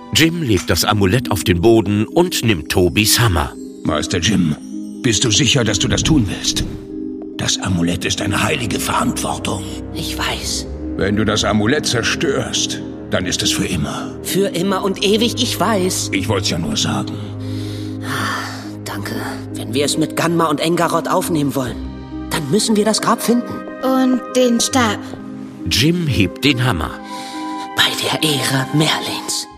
Jim legt das Amulett auf den Boden und nimmt Tobis Hammer. Meister Jim, bist du sicher, dass du das tun willst? Das Amulett ist eine heilige Verantwortung. Ich weiß. Wenn du das Amulett zerstörst, dann ist es für immer. Für immer und ewig, ich weiß. Ich wollte es ja nur sagen. Danke. Wenn wir es mit Ganma und Engarod aufnehmen wollen, dann müssen wir das Grab finden. Und den Stab. Jim hebt den Hammer. Bei der Ehre Merlins.